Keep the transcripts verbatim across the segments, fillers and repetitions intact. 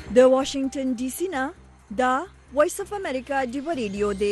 د واشنگټن ډي سي نه دا وایس اف امریکا دی ریډیو دی.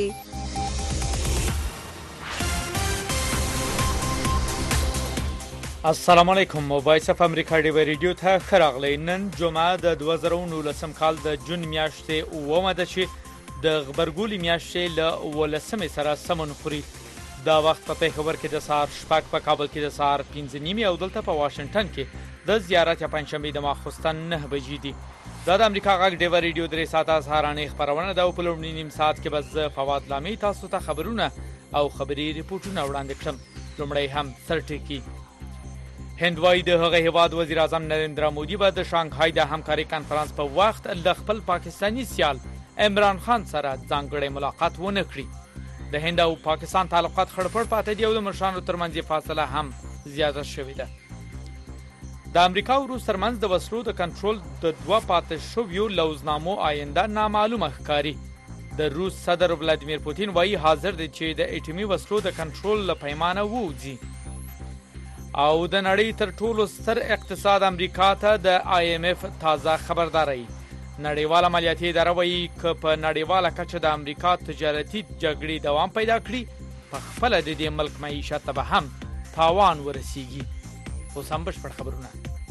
السلام علیکم. وایس اف امریکا دی ریډیو ته خراغلی. نن جمعه د دوه زره او نولسم کال د جون میاشتې اومه ده چې د غبرګولي میاشتې له ولسمې سره سمون خوري. دا وخت په پیښور کې د سهار شپږ، په کابل کې د سهار پنځه نیمې او دلته په واشنگټن کې د زیارت یا پنځشنبې د ماخوستن نه بجې دي. دا د امریکا غږ دی ریډیو درې ساعته سهارنۍ خبرونه ده او په لومړي نیم ساعت کې بس زه فواد لامي تاسو ته خبرونه او خبري ریپورتونه وړاندې کړم. لومړی هم سرټکی. هند وايي د هغه هیواد وزیر اعظم نریندرا مودي به د شانګهای د همکاري کانفرنس په وخت له خپل پاکستانی سیال عمران خان سره ځانګړی ملاقات ونه کړي. د هند او پاکستان تعلقات خړپړ پاتې دي او د مشرانو ترمنځ فاصله هم زیاته شوې ده. د امریکا او روس ترمنځ د وسلو د کنټرول د دوه پاتې شویو لوزنامو آینده نامعلومه ښکاري. د روس صدر ولادیمیر پوتین وایي حاضر دی چې د اټومي وسلو د کنټرول له پیمانه ووځي. او د نړۍ تر ټولو ستر اقتصاد امریکا ته د آی ایم اف تازه خبرداري. نړیواله مالیاتي اداره وایي چې په نړیواله کچه د امریکا تجارتي جګړې دوام پیدا کړي په خپل د دې ملک معیشت ته هم تاوان ورسیږي. اوس هم بشپړ خبرونه.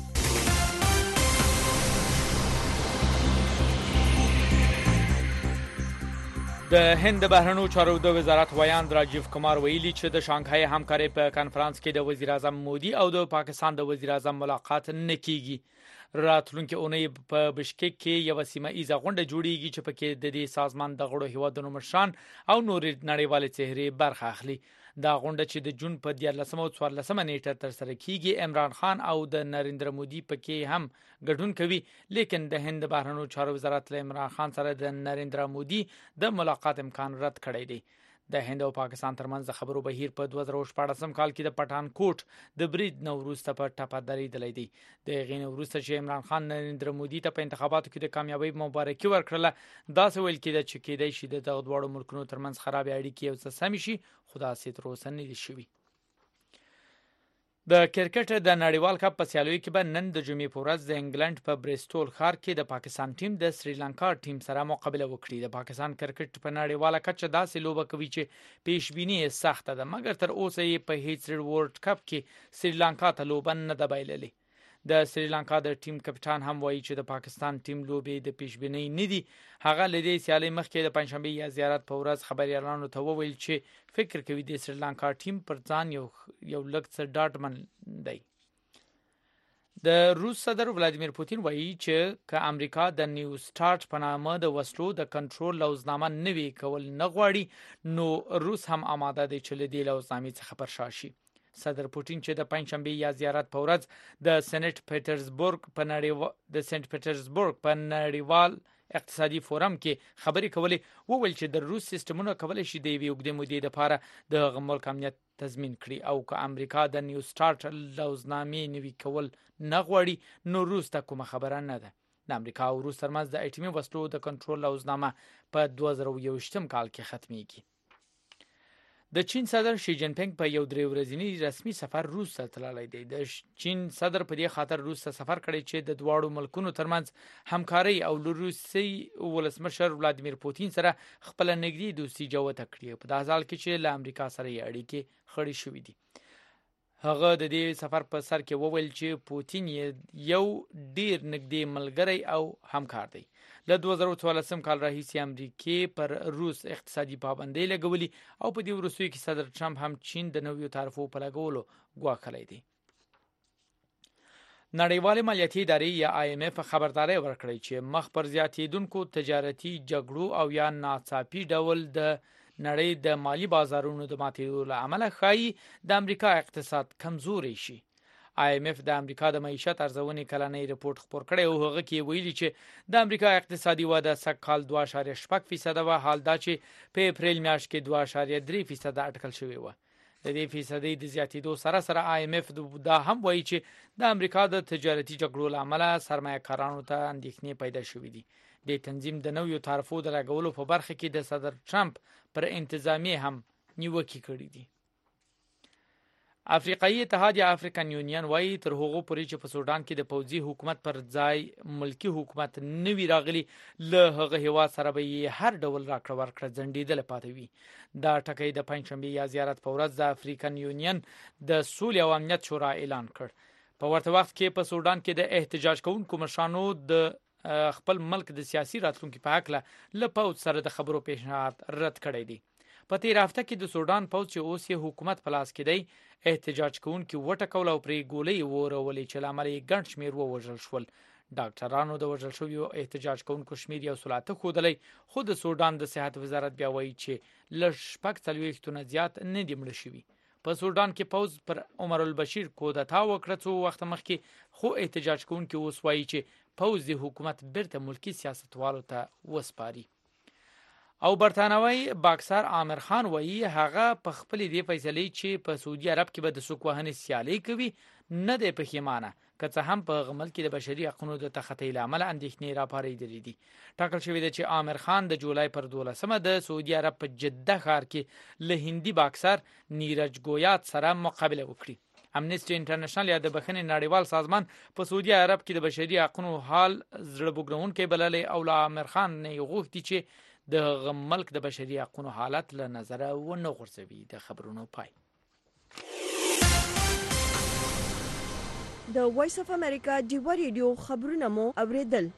د هند بهرنیو چارو د وزارت ویاند راجیو کمار ویلي چې د شانګهای همکاري په کانفرنس کې د وزیر اعظم مودي او د پاکستان د وزیر اعظم ملاقات نه کیږي. راتلونکي اونۍ په بشکک کې یو سیمه ایزه غونډه جوړیږي چې پکې د دې سازمان د غړو هیوادونو مشران او نور نړیوال چهرې برخه اخلي. دا غونډه چې د جون په دیارلسمه او څوارلسمه نیټه تر سره کیږي عمران خان او د نریندرا مودي پکې هم ګډون کوي. لیکن د هند بهرنیو چارو وزارت له عمران خان سره د نریندرا مودي د ملاقات امکان رد کړی دی. د هند او پاکستان ترمنځ د خبرو بهیر په دوه زره شپږم کال کې د پټانکوټ د برید نوروز ته په ټپه درېدلی دی. د غین وروسته چې عمران خان نریندرا مودي ته په انتخاباتو کې د کامیابی مبارکي ورکړله، دا څه ویل کېده چې کېدای شي د دغه دواړو ملکونو ترمنځ خراب اړیکې یو څه سم شي، خو داسې تر اوسه نه دي شوي. د کرکټ د نړیوال کپ په سیالیو کې به نن د جمعې په ورځ د انګلند په بریسټول ښار کې د پاکستان ټیم د سریلانکا ټیم سره مقابله وکړي. د پاکستان کرکټ په نړیواله کچه داسې لوبه کوي چې پیشبینی یې سخته ده، مګر تر اوسه یې په هیڅ ورلد کپ کې سریلانکا ته لوبه نه ده بایللې. د سریلانکا د ټیم کپټان هم وایي چې د پاکستان ټیم لوبې د پیشبینی نه دي. هغه لدې سیالي مخکې د پنځشنبه یا زیارت په ورځ خبريالانو ته وویل چې فکر کوي د سریلانکا ټیم پر ځان یو یو لږ څه ډاډمن دی. د روس صدر ولادیمیر پوتین وایي چې که امریکا د نیو سٹارټ په نامه د وسلو د کنټرول لوزنامه نوي کول نه غواړي، نو روس هم آماده دی چې له دې لوزنامې څخه پر شا شي. صدر پوتین چې د پنځشنبه یا زیارت په ورځ د سنټ پیټرزبورګ په نړیوال د سنټ پیټرزبورګ په نړیوال اقتصادي فورم کې خبرې کولې، وویل چې د روس سیستمونه کولای شي د یوې اوږدې مودې لپاره د هغه ملک امنیت تضمین کړي، او که امریکا د نیو سٹارټ لوزنامې نوي کول نه غواړي نو روس ته کومه خبره نه ده. د امریکا او روس ترمنځ د اټومي وسلو د کنټرول لوزنامه په دوه زره یوویشتم کال کې ختمېږي. د چین صدر شي جین پینګ په یو درې ورځنی رسمي سفر روس ته تللی دی. د چین صدر په دې خاطر روس ته سفر کړی چې د دواړو ملکونو ترمنځ همکاري او له روسي ولسمشر ولادیمیر پوتین سره خپل نږدې دوستي جوړه کړي په داسې حال کې چې له امریکا سره یې اړیکې خړې شوې دي. هغه د دې سفر په سر کې وویل چې پوتین یو ډیر نږدې ملګری او همکار دی. له دوه زره څوارلسم کال راهیسې امریکای پر روس اقتصادي پابندۍ لګولي او په دې وروستیو کې صدر ټرمپ هم چین د نویو تعرفو په لګولو ګواښلی دی. نړیواله مالیاتي ادارې یا آی ایم اف خبرداري ورکړې چې مخ پر زیاتېدونکو تجارتي جګړو او یا ناڅاپي ډول د نړۍ د مالی بازارونو د ماتېدو له امله ښایي د امریکا اقتصاد کمزوري شي. آی ایم اف د امریکا د معیشت ارزونې کلنۍ رپورت خپور کړی او هغه کې ویلي چې د امریکا اقتصادي وده سږکال دوه اعشاریه شپږ فیصده وه، حال دا چې په اپریل میاشت کې دوه اعشاریه درې فیصده اټکل شوې وه. د دې فیصدي د زیاتېدو سره سره آی ایم اف دا هم وایي چې د امریکا د تجارتي جګړو له امله سرمایه‌کارانو ته اندېښنې پیدا شوې دي. د تنظیم د نویو تعرفو د لګولو په برخه کې د صدر ټرمپ پر انتظامیه هم نیوکې کړې دي. افریقایي اتحاد یا افریقن یونین وایي تر هغو پورې چې په سودان کې د پوځي حکومت پر ځای ملکی حکومت نوي راغلي له هغه هیواد سره به هر ډول راکړه ورکړه ځنډېدل پاتې وي. دا ټکی د پنځشنبه یا زیارت په ورځ د افریقن یونین د سولې او امنیت شورا اعلان کړ. په ورته وخت کې په سودان کې د احتجاج کوونکو مشرانو د خپل ملک د سیاسي راتلونکو په حق له پوځ سره د خبرو پیشنهاد رد کړی دی. په تیر هفته کې د سودان پوځ چې اوس یې حکومت په لاس کې دی احتجاج کوونکي وټکول او پرې ګولۍ ورولې چې لامل یې ګڼ شمېر ووژل شول. ډاکټرانو د وژل شویو احتجاج کوونکو شمېر یو سل اته ښودلی، خو د سودان د صحت وزارت بیا وایي چې له شپږ څلوېښتو نه زیات نه دي مړه شوي. په سودان کې پوځ پر عمر البشیر کودتا وکړه څو وخت مخکې، خو احتجاج کوونکي اوس وایي چې پوځ د حکومت بیرته ملکی سیاستوالو ته وسپاري. او برتانوي باکسر عامر خان وایي هغه په خپل دی فیصلې چې په سعودي عرب کې به د سوک وهنې سیالي کوي نه دی پښیمانه، که څه هم په غمل کې د بشري حقوقو د تخطي لامل اندېښنې راپارېدلې دي. ټاکل شوی دی چې عامر خان د جولای پر دولسمه د سعودي عرب په جده ښار کې له هندي باکسر نیرج ګویات سره مقابله وکړي. امنیسټي انټرنیشنل یا د بخښنې نړیوال سازمان په سعودي عرب کې د بشري حقوقو حال زړه بوږنونکی بللی او له عامر خان نه غوښتي چې د ملک د بشري حقوقو حالت له نظره ونه غورځوي. د خبرونو پای. د وایس اف امریکا ډیوا ریډیو خبرونه مو اوریدل.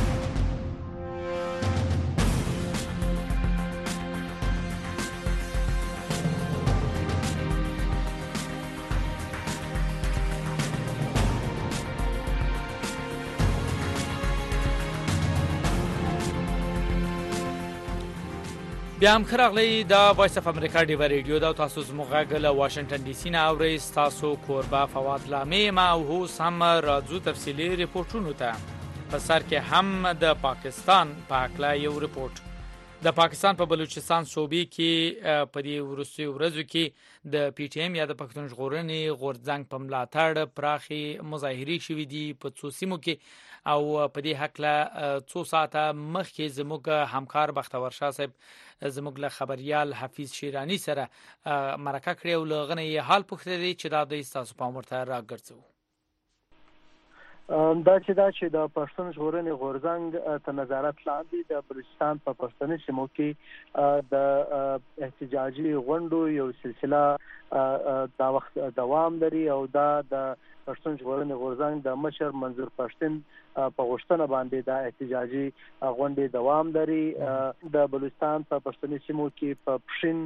بیا هم خراغلی دا وایس اف امریکا ډیوا ریډیو دا تاسو زموږ غږ له واشنگټن ډي سي نه اورئ. تاسو کوربه فواد لامې ما او هو سم راځو تفصیلي ریپورتونو ته. په سر کې هم د پاکستان په اړه یو ریپورت. د پاکستان په بلوچستان صوبې کې په دې وروستیو ورځو کې د پی ټی ایم یا د پښتون ژغورنې غورځنګ په ملاتړ پراخي مظاهرې شوې دي په څو سیمو کې، او په دې حق له څو ساعته مخکې زموږ همکار بختور شاه صاحب زموږ له خبريال حفیظ شیرانی سره مرکه کړې او لغنه یې حال پوښتنه چې دا د تاسو په مرته راګرځو. دا چې دا چې د پښتون ژغورنې غورځنګ ته نظارت لاندې د بلوچستان په پښتني سیمو کې د احتجاجي غونډو یو سلسله دا وخت دوام لري، او دا د پښتون ژغورنې غورځنګ د مشر منظور پښتون په غوښتنه باندې د احتجاجي غونډې دوام لري. د بلوچستان په پښتني سیمو کې په پښین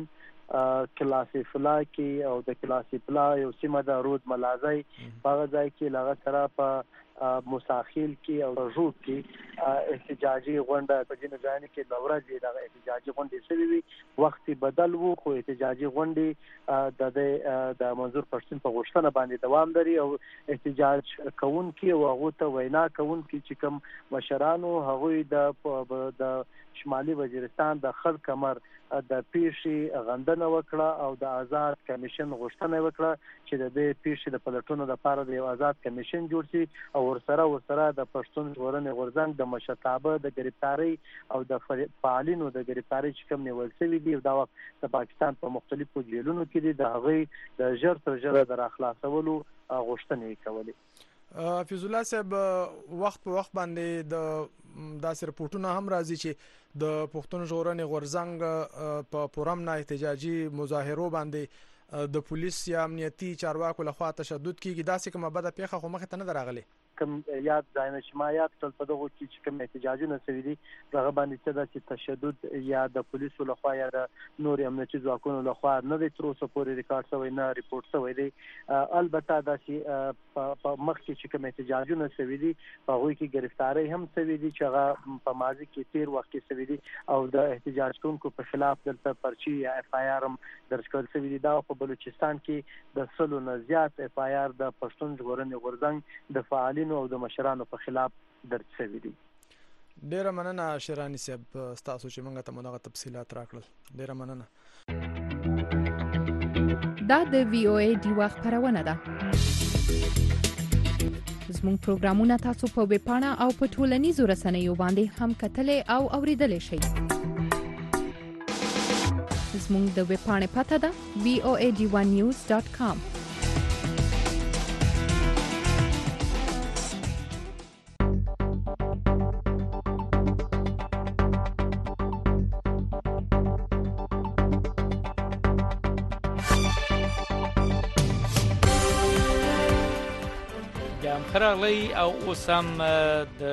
کلاسي فلا کې او د کلاسي فلا یو سیمه د رود ملازۍ په ځای کې لغه سره په مساخیل کې او رجوب کې احتجاجي غونډه په جن ځای کې د ورځې د احتجاجي غونډې سوي وي. وخت بدل وو خو احتجاجي غونډې د د منظور پښتون په غوښتنه باندې دوام لري، او احتجاج کوونکي او هغه ته وینا کوونکي چې کوم مشرانو هغوی د د شمالي وزیرستان د خل کمر د پیښې غندنه وکړه او د آزاد کمیشن غوښتنه وکړه چې د دې پیښې د پلټونو لپاره د یو آزاد کمیشن جوړ شي، او ورسره ورسره د پښتون ژغورنې غورځنګ د مشرتابه د گرفتاری او د فعالینو د گرفتاری چې کوم نیول شوی دی دا وخت د پاکستان په مختلفو جیلونو کې دي د هغه د ژر تر ژره د راخلاصولو غوښتنې کولې. حفیظ الله صاحب وخت په وخت باندې د داسې رپورټونه هم راځي چې د پښتون ژغورنې غورځنګ په پورم نه احتجاجي مظاهرو باندې د پولیس یا امنیتي چارواکو لخوا تشدد کیږي. داسې کومه بده پیښه خو مخه ته نه راغلي. کوم یاد ځای چې ما یاد کړل په دغه کې چې کوم احتجاجونه شوي دي هغه باندې څه د تشدد یا د پولیسو لخوا یا د نور امنیتي ځواکونو لخوا نه دی تر اوسه پورې ریکارډ شوی نه ریپورت شوی دی. البته دا چې په مخ کې چې کوم احتجاجونه شوي دي په هغوی کې گرفتاری هم شوي دي چې هغه په ماضي کې تیر وخت کې شوي دي، او د احتجاج کوونکو په خلاف دلته پرچی یا اف آی آر هم درج کړل شوي دي. دا په بلوچستان کې د سلو نه زیات اف آی آر د پښتون ژغورنې غورځنګ د فعالینو او د مشرانو په خلاف درج شوی دي. ډیره مننه شیرانی صاحب تاسو چې موږ ته مونږه تفصيلات راکړل. ډیره مننه. دا د وی او ای ډیوا خبرونه ده. زموږ پروګرامونه تاسو په ویب پاڼه او په ټولنیزو رسنیو باندې هم کتلې او اوریدلې شئ. زموږ د ویب پاڼې پته ده وی او ای ډی ون نیوز ډاټ کام. خراغلی او اوس هم د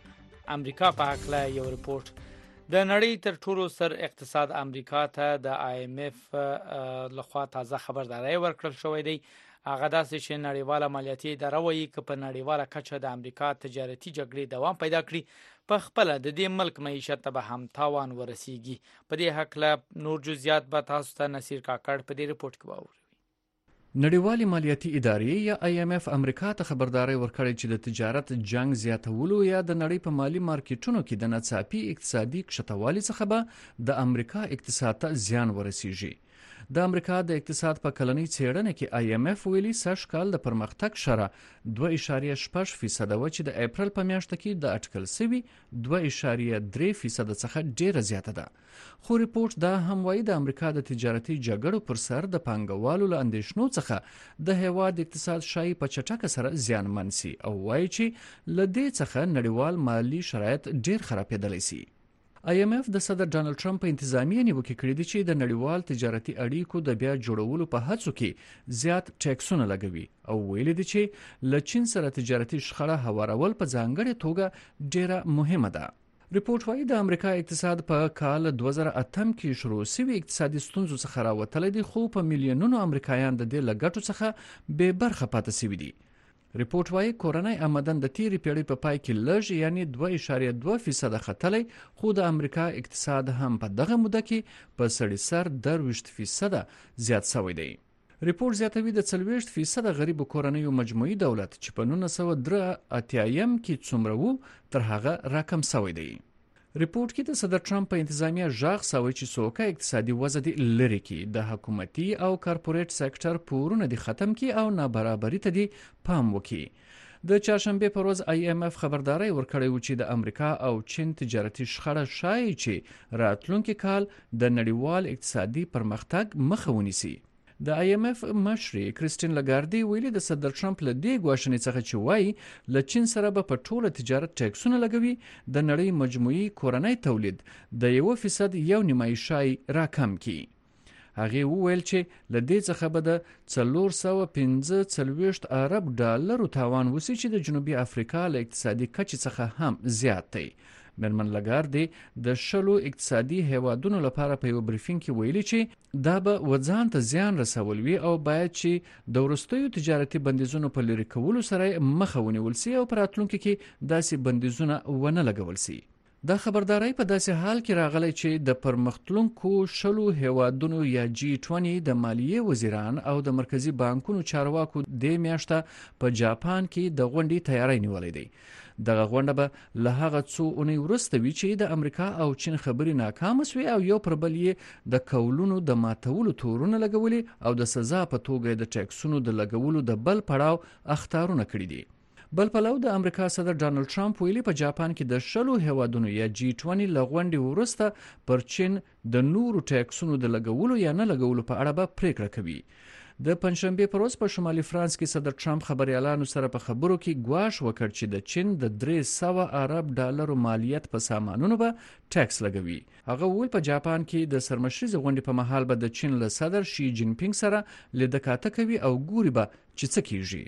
امریکا په حق له یو رپورت. د نړۍ تر ټولو ستر اقتصاد امریکا ته د آی ایم اف لخوا تازه خبرداري ورکړل شوې دی. هغه داسې چې نړیواله مالیاتي اداره وایي چې په نړیواله کچه د امریکا تجارتي جګړې دوام پیدا کړي په خپل د دې ملک معیشت ته به هم تاوان ورسیږي. په دې حق له نور جزئیات به تاسو ته نصیر کاکړ په دې رپورت کې واوري. نړیوالې مالیاتي ادارې یا آی ایم اف امریکا ته خبرداري ورکړې چې د تجارت جنگ زیاتولو یا د نړۍ په مالی مارکیټونو کې د ناڅاپي اقتصادي کښتوالي څخه به د امریکا اقتصاد ته زیان ورسیږي. د امریکا د اقتصاد په کلنۍ څېړنه کې آی ایم اف ویلي سږ کال د پرمختګ شرح دوه اعشاریه شپږ فیصد و چې د اپریل په میاشت کې د اټکل شوي دوه اعشاریه درې فیصد څخه ډیره زیاته ده. خو ریپورت دا هم وایي د امریکا د تجارتي جګړو پر سر د پانګوالو له اندېښنو څخه د هیواد اقتصاد شایي په چټکه سره زیانمن سي او وایي چې له دې څخه نړیوال مالی شرایط ډیر خرابېدلی سي. آی ایم اف د صدر ډانلډ ټرمپ په انتظامیه نیوکې کړې دي چې د نړیوال تجارتي اړیکو د بیا جوړولو په هڅو کې زیات ټیکسونه لګوي او ویلي دي چې له چین سره تجارتي شخړه هوارول په ځانګړې توګه ډیره مهمه ده. ریپورت وايي د امریکا اقتصاد په کال دوه زره اتم کې شروع شوی اقتصادي ستونزو څخه راوتلی دی خو په میلیونونو امریکایان د دې له ګټو څخه بې برخه پاتې شوي دي. ریپورت وايي کورنۍ آمدن د تیرې پیړۍ په پای کې لږ یعنی دوه اعشاریه دوه فیصد ختلی خو د امریکا اقتصاد هم په دغه موده کې په سړي سر درویشت فیصد زیات شوی دی. ریپورت زیاتوي د څلوېښت فیصد غریب کورنیو مجموعي دولت چې په نولس سوه درې اتیایم کې څومره وو تر هغه راکم شوی دی. ریپورت کې د صدر ټرمپ په انتظامیه ژغ سوی چې سوکه اقتصادي وضع دی لري کې د حکومتي او کارپوریټ سکتور پورونه دی ختم کی او نابرابري ته دی پام وکي. د چهارشنبه پر ورځ آی ایم اف خبرداري ورکړی و چې د امریکا او چین تجارتي شخړه شایي چې راتلونکي کال د نړیوال اقتصادي پرمختګ مخه ونیسي. د آی ایم اف مشرې کریستین لګاردی ویلي د صدر ټرمپ له دې ګواښنې څخه چې وایي له چین سره به په ټوله تجارت ټیکسونه لګوي د نړۍ مجموعي کورنۍ تولید د یو فیصد یو نیمایي شای راکم کی. هغه وویل چې له دې څخه به د څلور سوه پنځه څلوېښت ارب ډالرو تاوان وسی چې د جنوبي افریقا له اقتصادي کچې څخه هم زیات دی. مرمن لګاردی د شلو اقتصادي هیوادونو لپاره په یو بریفینګ کې ویلي چې دا به وځان ته زیان رسول وي او باید چې د وروستیو تجارتي بندیزونو په لرې کولو سره مخه ونیول سي او په راتلونکي کې داسې بندیزونه ونه لګول سي. دا خبرداري په داسې حال کې راغلی چې د پرمختلونکو شلو هیوادونو یا جی بیست د مالیې وزیران او د مرکزی بانکونو چارواکو د میاشته په جاپان کې د غونډې تیاری نیولې دی. دغه غونډه به له هغه څو اونۍ وروسته وي چې د امریکا او چین خبرې ناکامه شوې او یو پر بل یې د کولونو د ماتولو تورونه لګولي او د سزا په توګه د ټیکسونو د لګولو د بل پړاو اختارونه کړي دي. بل پلو د امریکا صدر ډانلډ ټرمپ ویلي په جاپان کې د شلو هیوادونو یا جی بیست له غونډې وروسته پر چین د نورو ټیکسونو د لګولو یا نه لګولو په اړه به پریکړه کوي. د پنځشنبه پر ورځ په شمالي فرانس کې صدر ټرمپ خبريالانو سره په خبرو کې ګواښ وکړ چې د چین د درې سوه ارب ډالرو مالیت په سامانونو به ټیکس لګوي. هغه ویل په جاپان کې د سرمشریز غونډې په مهال به د چین له صدر شي جین پینګ سره لیدکاته کوي او ګوري به چې څه کیږي.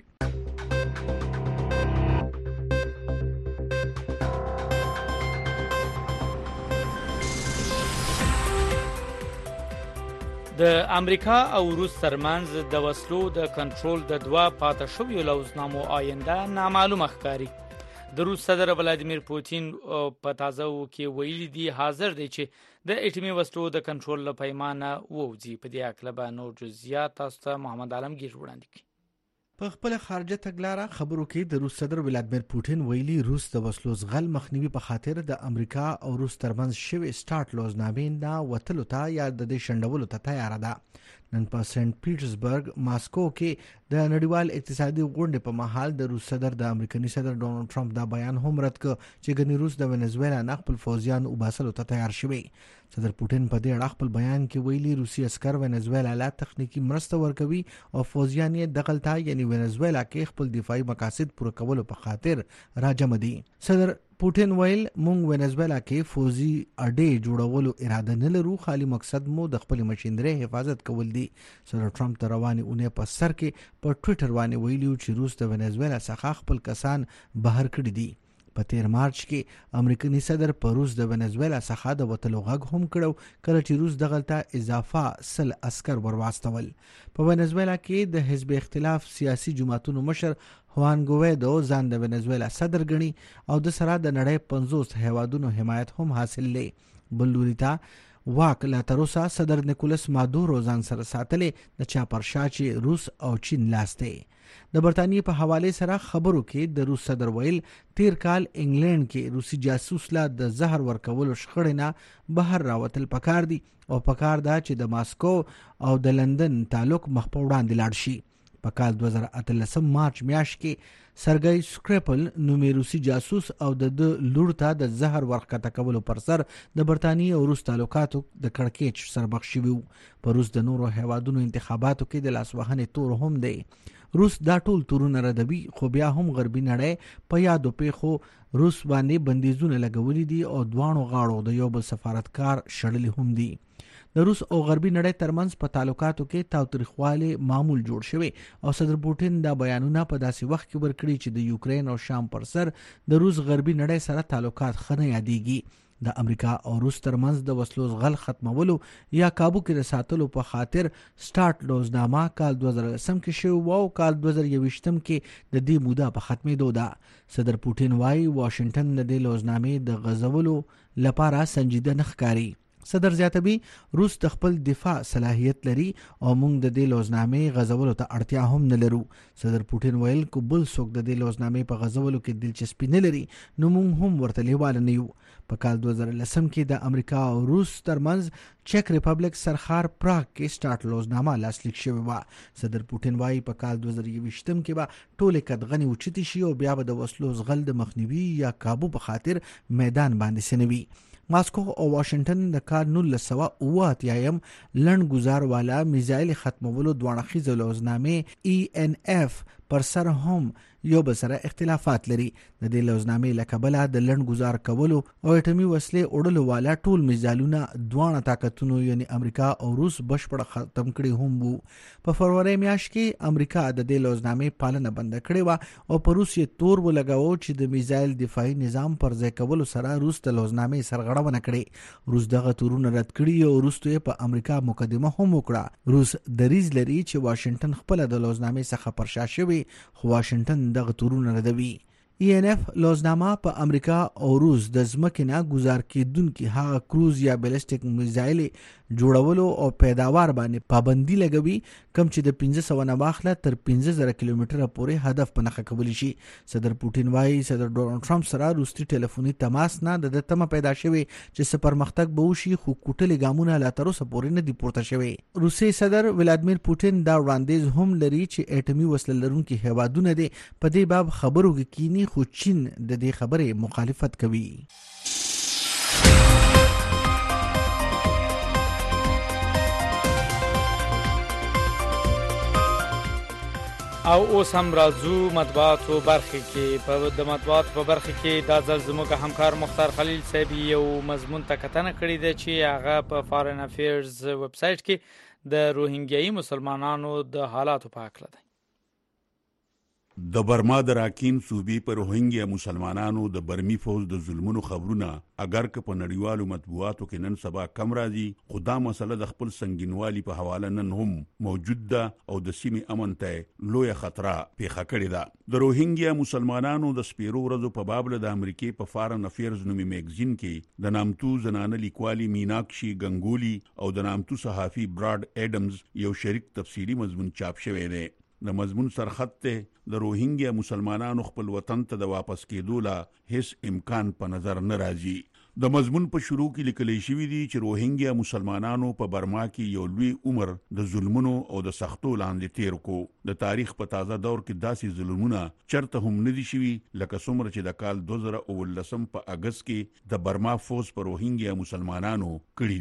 د امریکا او روس ترمنځ د وسلو د کنټرول د دوه پاتې شویو لوزنامو آینده نامعلومه ښکاري. د روس صدر ولادیمیر پوتین په تازه کې ویلي دی حاضر دی چې د اټومي وسلو د کنټرول له پیمانه ووځي. په دې اړه به نور جزئیات تاسو ته محمد عالمگیر وړاندې کړي. په خپل خارجه تګلاره خبرو کې د روس صدر ولادیمیر پوتین ویلي روس د وسلو زغل مخنیوي په خاطر د امریکا او روس ترمنځ شوی سٹارټ لوزنامې نه وتلو ته یا د دې شندولو ته تیار ده. نن په سنت پیټرزبرګ ماسکو کې د نړیوال اقتصادي غونډې په مهال د روس صدر د امریکایي صدر ډونالد ټرمپ دا بیان هم رد کړ چې ګنې روس د وینزویلا نه خپل فوجیان وباسلو ته تیار شوی. صدر پوتین په دې اړه خپل بیان کې ویلي روسي عسكر وینزویلا لا تخنیکی مرسته ورکوي او فوجیان یې دغلطه یعنی وینزویلا کې خپل دفاعي مقاصد پوره کولو په خاطر راجم دي. صدر پوټین ویل مونږ وینزویلا کې فوزي اډې جوړولو اراده نه لرو، خالي مقصد مو د خپل ماشينري حفاظت کول دي. صدر ټرمپ د رواني اونۍ په سر کې په ټوئیټر باندې ویلي چې روس د وینزویلا څخه خپل کسان بهر کړي دي. په تیر مارچ کې امریکایي صدر په روس د وینزویلا څخه د وتلو غږ هم کړو، کله چې روس دغلته اضافه سل عسكر ورواستول. په وینزویلا کې د حزب اختلاف سیاسي جماعتونو مشر خوان ګویدو ځان د وینزویلا صدر ګڼي او د سره د نړۍ پنځوس هیوادونو حمایت هم حاصل لري. بل لوري ته واک لا تر اوسه صدر نیکولس مادورو ځان سره ساتلې د چا پر شا چې روس او چین لاسته. د برتانیې په حواله سره خبرو کې د روس صدر ویل تیر کال انګلند کې روسي جاسوس لا د زهر ورکولو شخړې نه بهر راوتل پکار دي او پکار دا چې د ماسکو او د لندن تعلق مخ په وړاندې لاړ شي. په کال دوه زره اتلسم مارچ میاشت کې سرګی سکریپل نومي روسي جاسوس او د لور ته د زهر ورکته کولو پر سر د برتانیې او روس تعلقاتو د کړکېچ سربخ شوی. په روس د نورو هیوادونو انتخاباتو کې د لاسوهنې تور هم دی. روس دا ټول تورونه ردوي، خو بیا هم غربي نړۍ په یادو پیښو روس باندې بندیزونه لګولي دي او دوانو غاړو د یو بل سفارتکار شړلي هم دي. د روس او غربي نړۍ ترمنځ په تعلقاتو کې تاوتریخواله معمول جوړ شوی او صدر پوټین دا بیانونه په داسې وخت کې ورکړي چې د یوکرين او شام پر سر د روس غربي نړۍ سره تعلقات خنه یادېږي. د امریکا او روس ترمنځ د وسلو غل ختمولو یا کابو کې د ساتلو په خاطر سٹارټ لوزنامه کال دوه زره لسم کې شو او کال دوه زره یوویشتم کې د دې موده په ختمېدو ده. صدر پوټین وايي واشنگټن د دې لوزنامې د غزولو لپاره سنجیده نه ښکاري. صدر زیاتوي روس د خپل دفاع صلاحیت لري او موږ د دې لوزنامې غزولو ته اړتیا هم نه لرو. صدر پوټین ویل کو بل څوک د دې لوزنامې په غزولو کې دلچسپي نه لري نو موږ هم ورته لیواله نه یو. په کال دوه زره لسم کې د امریکا او روس ترمنځ چک ریپبلیک سرخار پراګ کې سٹارټ لوزنامه لاسلیک شوی و. صدر پوټین وايي په کال دوه زره یوویشتم کې به ټولې قدغنې اوچتې شي او بیا به د وسلو زغل د مخنیوي یا کابو په خاطر میدان باندې سنوي. ماسکو او واشنگټن د کال نولس سوه اوه اتیایم لنډ گزار والا میزایل ختمولو دوانخیز لوزنامې ای ان اف پر سر هم یو بل سره اختلافات لري. د دې لوزنامې لکبله د لنډ گزار کولو او اټومي وسلې وړلو والا ټول میزایلونه دوانه طاقتونو یعنی امریکا او روس بشپړ ختم کړي هم وو. په فروری میاشت کې امریکا د دې لوزنامې پالنه بند کړې و او په روس یې تور ولګاوه چې د میزایل دفاعي نظام پر ځای کولو سره روس د لوزنامې سرغړونه کړې. روس دغه تورونه رد کړي او روس ته په امریکا مقدمه هم وکړه. روس دریز لري چې واشنگټن خپل د لوزنامې څخه پرشا شوی خو واشنگټن دغه تورونه ردوي. ای ان اف لوزنامه په امریکا او روس د ځمکې نه گزار کېدونکي هغه کروز یا بیلسټیک میزایل جوړولو او پیداوار باندې پابندي لګوي کم چې د پنځه سوه نه واخله تر پنځه زره کیلومتره پورې هدف په نښه کولی شي. صدر پوټین وايي صدر ډونالډ ټرمپ سره روسي ټلیفوني تماس نه د تمه پیدا شوی چې څه پرمختګ به وشي خو کوټلې ګامونه لا تر اوسه پورې نه دي پورته شوی. روسي صدر ولادیمیر پوټین دا وړاندیز هم لري چې اټومي وسله لرونکي هیوادونه دي په دې باب خبرو کې کینی خو چین د دې خبرې مخالفت کوي. او اوس هم راځو مطبوعاتو برخه کې. په د مطبوعاتو په برخه کې دا ځل زموږ همکار مختار خلیل صاحب یو مضمون ته کتنه کړې ده چې هغه په فارن افیرز ویب سایټ کې د روهینګیایي مسلمانانو د حالاتو په اړه ده. د برما د راکین صوبې پر روهینګیا مسلمانانو د برمی فوج د ظلمونو خبرونه اگر که په نړیوالو مطبوعاتو کې نن سبا کم راځي خو دا مسله د خپل سنگینوالي په حواله نن هم موجود ده او د سیمې امن ته لویه خطره پیښه کړې ده. د روهینګیا مسلمانانو د سپیرو ورځو په باب د امریکای په فارن افیرز نومي میګزین کې د نامتو زنانه لیکوالي میناکشي ګنگولی او د نامتو صحافي براډ ایډمز یو شریک تفصیلی مضمون چاپ شوی دی. د مضمون سرخط ته د روهینګیا مسلمانانو خپل وطن ته د واپس کېدو لا هیڅ امکان په نظر نه راځي. د مضمون په شروع کې لیکل شوی دی چې روهینګیا مسلمانانو په برما کې یو لوی عمر د ظلمونو او د سختو لاندې تیر کو. د تاریخ په تازه دور کې داسې ظلمونه چرته هم نه دي شوي لکه څومره چې د کال دوه زره اوولسم په اگست کې د برما فوج په روهینګیا مسلمانانو کړی دي.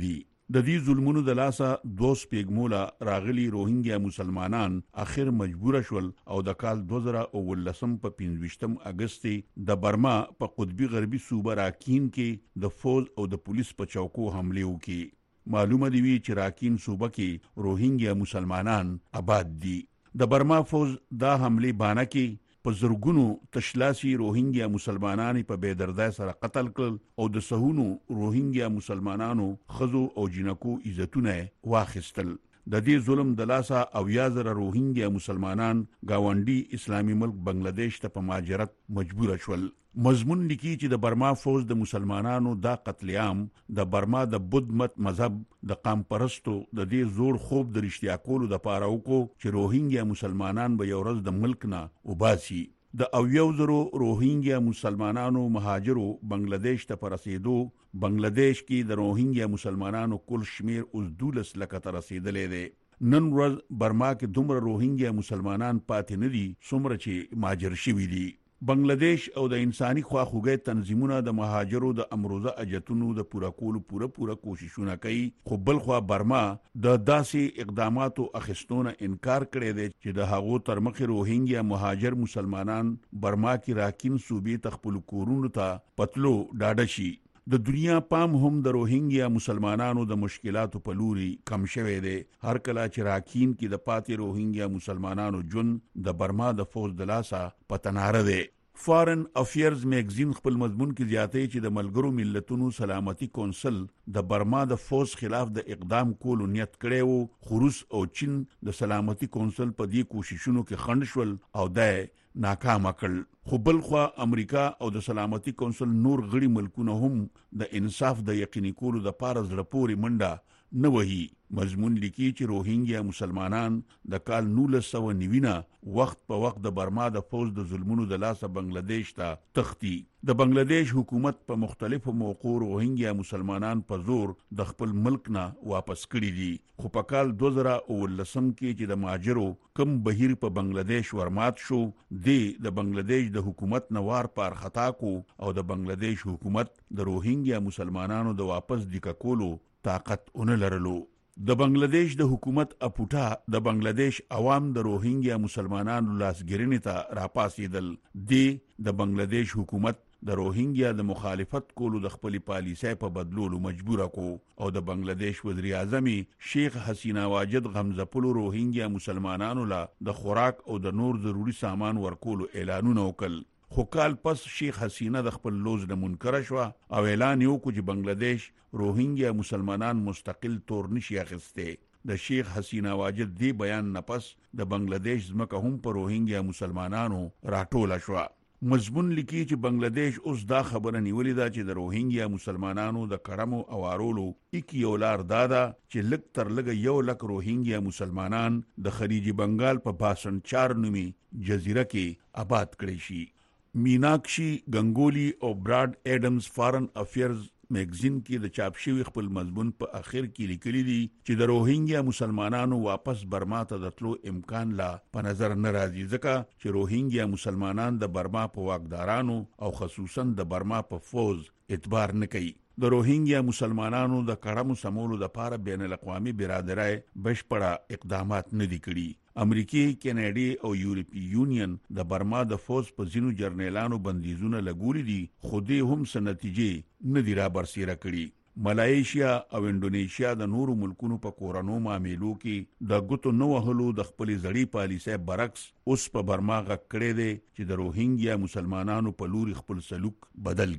د دې ظلمونو د لاسه دوه سپېږمولا راغلي روهینګیا مسلمانان اخر مجبور شول او د کال دوه زره اوولسم په پنځویشتم اگست د برما په قطبي غربي صوبه راکین کې د فوج او د پولیس په چوکو حمله وکړي। معلومه دی چې راکین صوبه کې روهینګیا مسلمانان آباد دي۔ د برما فوج دا حمله بانه کې په زرګونو تشلاسي روهینګیا مسلمانان په بېدردۍ سره قتل کړل او د سهونو روهینګیا مسلمانانو خزو او جنکو عزتونه واخیستل۔ د دې ظلم د لاسه او یا زره روهینګیا مسلمانان گاونډي اسلامي ملک بنگلاديش ته په مهاجرت مجبور شول۔ مضمون لیکي چې د برما فوج د مسلمانانو دا قتل عام د برما د بودھ مت مذهب د قام پرستو د دې زوړ خوب د رښتیا کولو د پاره وکړو چې روهینګیا مسلمانان به یو ورځ د ملک نه وباسي۔ د اویو زرو روهینګیا مسلمانانو مهاجرو بنگلاديش ته رسیدو بنگلاديش کې د روهینګیا مسلمانانو کل شمیر اوس دولس لکه ته رسیدلې دی۔ نن ورځ برما کې دومره روهینګیا مسلمانان پاتې نه دي څومره چې مهاجر شوي دي۔ بنگلاديش او د انساني خواخوږۍ تنظیمونه د مهاجرو د امروزه اجتونو د پوره کولو پوره پوره کوششونه کوي، خو بل خوا برما د داسې اقداماتو اخیستونه انکار کړی دی چې د هغو تر مخې روهینګیا مهاجر مسلمانان برما کې راکین صوبې ته خپل کورونو ته پتلو ډاډه شي۔ د دنیا پام هم د روهینګیا مسلمانانو د مشکلاتو په لوري کم شوی دی۔ هر کله چې راکین کې د پاتې روهینګیا مسلمانانو جون د برما د فوج د لاسه پتناره دی۔ فارن افیرز میگزین خپل مضمون کې زیاتې چې د ملګرو ملتونو سلامتی کونسل د برما د فوج خلاف د اقدام کولو نیت کړی وو، خو روس او چین د سلامتی کونسل په دې کوششونو کې خنډ شول او د ناکام کړل۔ خو بل خوا امریکا او د سلامتی کونسل نور غړي ملکونه هم د انصاف د یقیني کولو د پاره زړه پورې منډه نه وهي۔ مضمون لیکي چې روهینګیا مسلمانان د کال نولس سوه نوي وخت په وخت د برما د فوج د ظلمونو د لاسه بنگلاديش ته تختی۔ د بنگلاديش حکومت په مختلفو موقعو روهینګیا مسلمانان په زور د خپل ملک نه واپس کړي دي، خو په کال دوه زره اوولسم کې چې د مهاجرو کم بهیر په بنگلاديش ورمات شو، دی د بنگلاديش د حکومت نوار پار خطا کو او د بنگلاديش حکومت د روهینګیا مسلمانانو د واپس د کولو طاقت اون لرلو۔ د بنگلاديش د حکومت اپوټا د بنگلاديش عوام د روهینګیا مسلمانانو لاسګرنې ته راپاسېدل۔ دی د بنگلاديش حکومت د روهینګیا د مخالفت کولو د خپل پالیسۍ په بدلولو مجبور کو او د بنگلاديش وزیر اعظم شیخ حسینه واجد غمزپلو روهینګیا مسلمانانو لا د خوراک او د نور ضروری سامان ورکولو اعلانونه وکړل۔ خو کال پس شیخ حسینه د خپل لوز نه منکر شو او اعلان یو کو چې بنگلاديش روهینګیا مسلمانان مستقل تور نشي اخیسته۔ د شیخ حسینه واجد دی بیان نه پس د بنگلاديش ځمکه هم پر روهینګیا مسلمانانو راټوله شو۔ مضمون لیکي چې بنگلاديش اوس دا خبره نیولې ده چې د روهینګیا مسلمانانو د کرمو او وارولو یک یو لار دادا چې لک تر لګ یو لک روهینګیا مسلمانان د خلیج بنگال په باسن چار نومي جزیره کې آباد کړي شي۔ میناکشي ګنگولی او براډ ایډمز فارن افیرز میگزین کې د چاپ شوی خپل مضمون په اخر کې لیکلي دي چې د روهینګیا مسلمانانو واپس برما ته د تلو امکان لا په نظر نه راځي، ځکه چې روهینګیا مسلمانان د برما په واکدارانو او خصوصا د برما په فوج اعتبار نه کوي۔ د روهینګیا مسلمانانو د کړمو سمولو د پاره بین الاقوامي برادرۍ بشپړه اقدامات نه دي کړي۔ امریکای، کینیډي او یورپی یونین د برما د فوج په ځینو جرنیلانو بندیزونه لګولي دي، خو دې هم څه نتیجې نه دي را برسېره کړي۔ ملایشیا او انډونیشیا د نورو ملکونو په کورونو معاملو کې د ګوتو نه وهلو د خپل زړی پالیسۍ برعکس اوس په برما غږ کړی دی چې د روهینګیا مسلمانانو په لوري خپل سلوک بدل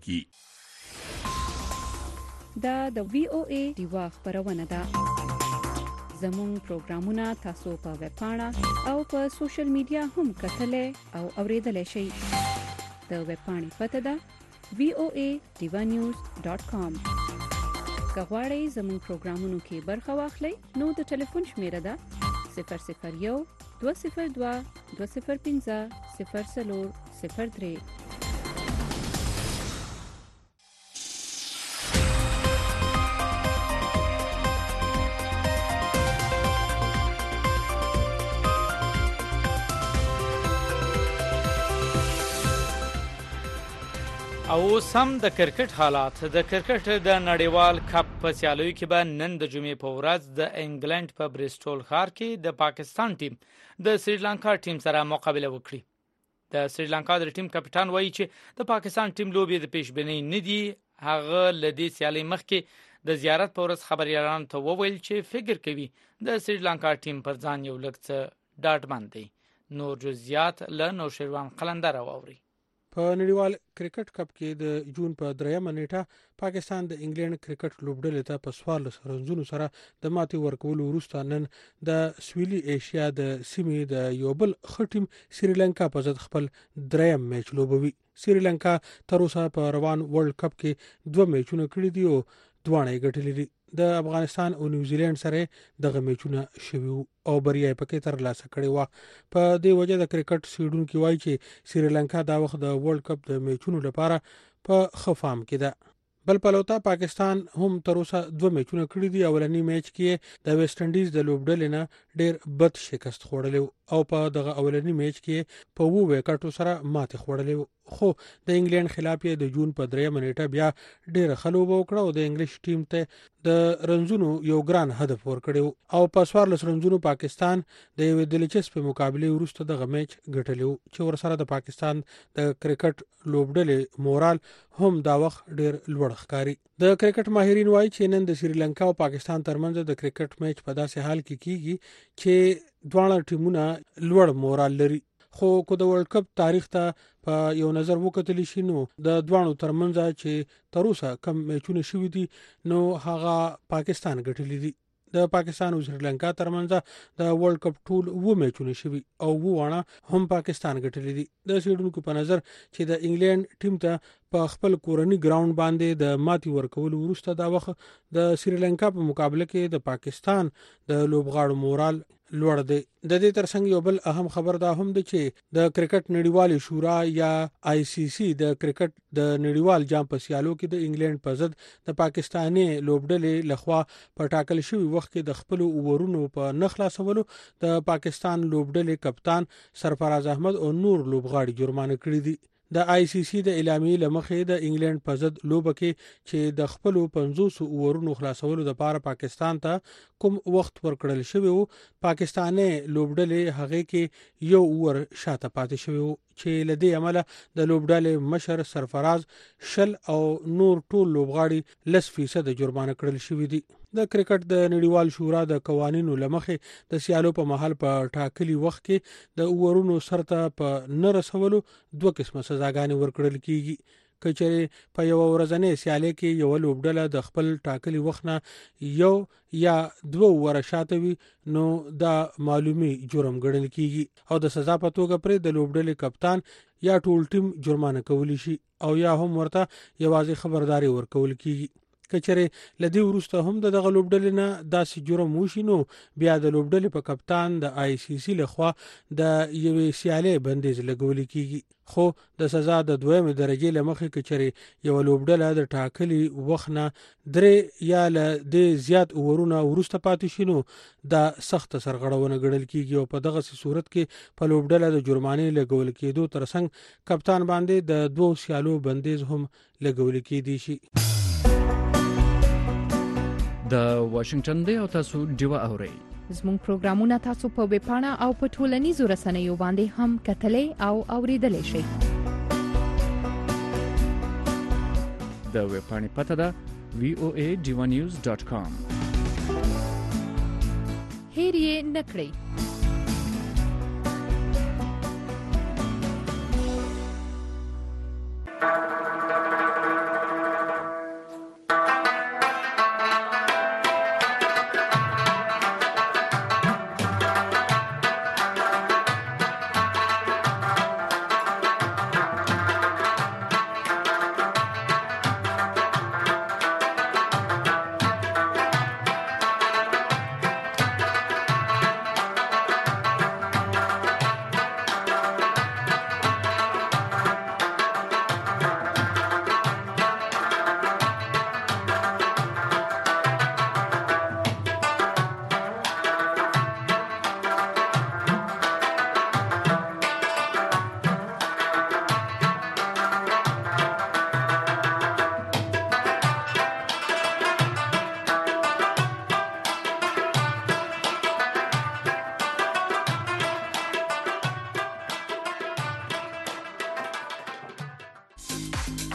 کړي۔ دا د وی او ای دیوا خبرونه ده۔ زموږ پروګرامونه تاسو په ویب پاڼه او په سوشل میډیا هم کتلای او اوریدلای شئ۔ د ویب پاڼې پته ده وی او ای دیوا نیوز ډاٹ کام۔ که غواړئ زموږ پروګرامونو کې برخه واخلئ نو د ټلیفون شمیره ده صفر صفر یو دوه صفر دوه دوه صفر پنځه صفر څلور صفر درې۔ او سم د کرکټ حالات د کرکټ د نړیوال کپ په سیالیو کې به نن د جمعې په ورځ د انګلند په بریسټول ښار کې د پاکستان ټیم د سریلانکا ټیم سره مقابله وکړي. د سریلانکا د ټیم کپټان وایي چې د پاکستان ټیم لوبي د پیشبینۍ نه دي. هغه لدی سیالي مخکې د زیارت په ورځ خبريالانو ته وویل چې فکر کوي د سریلانکا ټیم پر ځان یو لږ څه ډاډمن دی. نور جزئیات له نوشیروان قلندر واوري. په نړیوال کرکټ کپ کې د جون په دریمه نیټه پاکستان د انګلند کرکټ لوبډلې ته په څوارلس رنزونو سره د ماتې ورکولو وروسته نن د سویلي ایشیا د سیمې د یو بل ښه ټیم سریلانکا په ضد خپل دریم میچ لوبوي. سریلانکا تر اوسه په روان ورلد کپ کې دوه میچونه کړي دي او دواړه یې ګټلي دي. د افغانستان او نیوزیلند سره دغه میچونه شوي او بریا یې پکې ترلاسه کړې وه. په دې وجه د کرکټ څېړونکي وایي چې سریلانکا دا وخت د ورلد کپ د میچونو لپاره په ښه فارم کې ده. بل پلوته پاکستان هم تر اوسه دوه میچونه کړي دي. اولنی میچ کې د ویسټ انډیز د لوبډلې نه ډېر بد شکست خوړلی او په دغه اولنی میچ کې په اووه وکټو سره ماتې خوړلې، خو د انګلند خلاف یې د جون په دریمه نیټه بیا ډېره ښه لوبه وکړه او د انګلیش ټیم ته د رنزونو یو ګران هدف ورکړی او په څوارلس رنزونو پاکستان د یوې دلچسپې مقابلې وروسته دغه میچ ګټلی چې ورسره د پاکستان د کرکټ لوبډلې مورال هم دا وخت ډېر لوړ ښکاري. د کرکټ ماهرین وایي چې نن د سریلانکا او پاکستان ترمنځ د کرکټ میچ په داسې حال کې کیږي چې دواړه ټیمونه لوړ مورال لري. خو کو د ورلد کپ تاریخ ته په یو نظر وکتل شي نو د دوانو ترمنځ چې تر اوسه کم میچونه شوي دي نو هغه پاکستان ګټلي دي. د پاکستان او سریلانکا ترمنځ د ورلد کپ ټول و میچونه شوي او وونه هم پاکستان ګټلي دي. د څېړونکو په نظر چې د انګلند ټیم ته په خپل کورنی ګراوند باندې د ماتې ورکولو وروسته دا وخت د سریلانکا په مقابله کې د پاکستان د لوبغاړو مورال لوړ دی. د دې ترڅنګ یو بل اهم خبر دا هم دی چې د کرکټ نړیوالې شورا یا آی سی سی د کرکټ د نړیوال جام په سیالو کې د انګلند په ضد د پاکستاني لوبډلې لخوا په ټاکل شوي وخت کې د خپل اوورونو په نه خلاصولو د پاکستان لوبډلې کپتان سرفراز احمد او نور لوبغاړي جرمانه کړي دي. د آی سی سی د اعلامیې لمخې د انګلند په ضد لوبه کې چې د خپل پنځوس اوورونو خلاصولو لپاره پاکستان ته کوم وخت ورکړل شوی وو، پاکستاني لوبډلې هغه کې یو اور شاته پاتې شوی وو چې لدی عمله د لوبډلې مشر سرفراز شل او نور ټول لوبغاړي لس فیصد جرمانه کړل شوی دي. د کرکټ د نړیوال شورا د قوانینو لمخې د سیالو په محل په ټاکلي وخت کې د اوورونو سرته په نه رسولو دوه قسمه سزاګانې ورکړل کیږي. کچېرې په یو ورځنۍ سیالي کې یو لوبډله د خپل ټاکلي وخت نه یو یا دوه اوره شاته وي نو دا معلومي جرم ګڼل کیږي او د سزا په توګه پرې د لوبډلې کپتان یا ټول ټیم جرمانه کولی شي او یا هم ورته یوازې خبرداري ورکول کیږي. کچېرې لدی ورسته هم د دغه لوبډلې نه داسې جرم وشي نو بیا د لوبډلې په کپتان د آی سی سی لخوا د یوې سیالۍ بندیز لګول کیږي. خو د سزا د دویمې درجې لمخې کچېرې یو لوبډله د ټاکلي وخت نه درې یا له دې زیات اورونه ورسته پاتې شي نو دا سخت سرغړونه ګڼل کیږي او په دغه صورت کې په لوبډله د جرمانې لګول کېدو ترڅنګ کپتان باندې د دوه سیالو بندیز هم لګول کېدی شي. د واشنگټن دی او تاسو ډیوا اورئ. زموږ پروګرامونه تاسو په ویب پاڼه او په ټولنیزو رسنیو باندې هم کتلای او اوریدلای شئ. د ویب پاڼې پته ده وی او ای ډیوا نیوز ډاټ کام. هیر یې نکړئ.